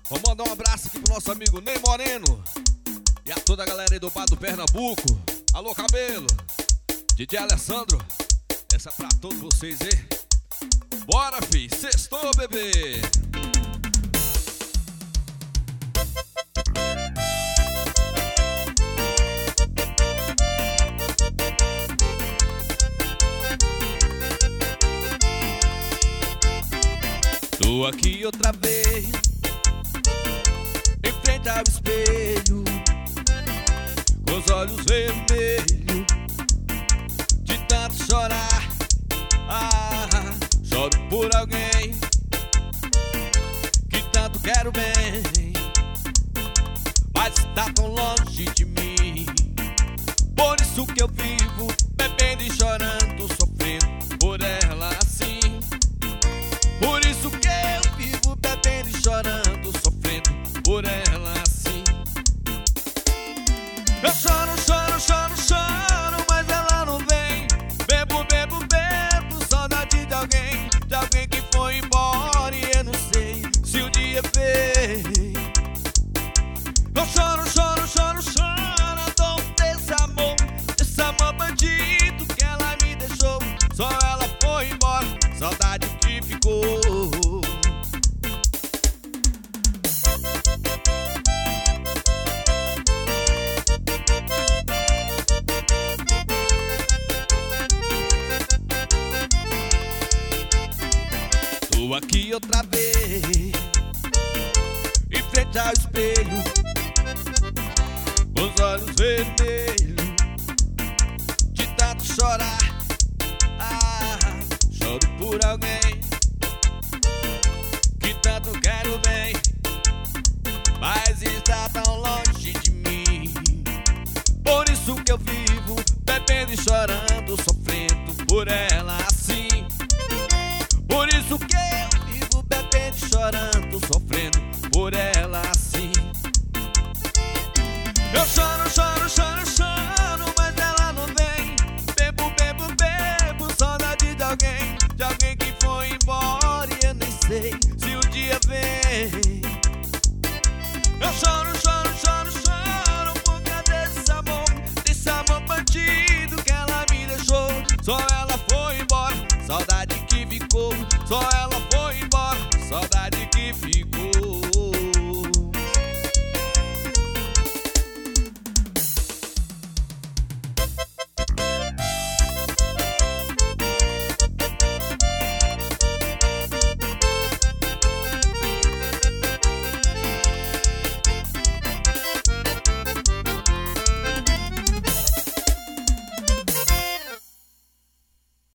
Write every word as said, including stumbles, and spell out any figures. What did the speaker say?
Vou mandar um abraço aqui pro nosso amigo Ney Moreno e a toda a galera aí do bar do Pernambuco. Alô, Cabelo, D J Alessandro, essa é pra todos vocês aí. Bora, fi, sextou, bebê. Tô aqui outra vez, em frente ao espelho, com os olhos vermelhos, de tanto chorar. Ah, choro por alguém que tanto quero bem, mas está tão longe de mim. Por isso que eu vivo bebendo e chorando, sofrendo por ela assim. Por isso que eu vivo bebendo e chorando, sofrendo por ela assim. Eu choro, choro, choro, choro, mas ela não vem. Bebo, bebo, bebo, saudade de alguém, de alguém que foi embora e eu não sei se o dia vem. Eu choro, choro, choro, choro, a dor desse amor, desse amor bandido que ela me deixou. Só ela foi embora, saudade que ficou. Tô aqui outra vez, em frente ao espelho, com os olhos vermelhos, de tanto chorar. Ah, choro por alguém que tanto quero bem, mas está tão longe de mim. Por isso que eu vivo bebendo e chorando, sofrendo por ela assim. Por isso que eu vivo bebendo e chorando, sofrendo por ela assim. Eu choro, choro, choro, choro, mas ela não vem. Bebo, bebo, bebo, saudade de alguém, de alguém que foi embora e eu nem sei se o dia vem. Eu choro, choro, choro, choro, por causa desse amor, desse amor bandido que ela me deixou. Só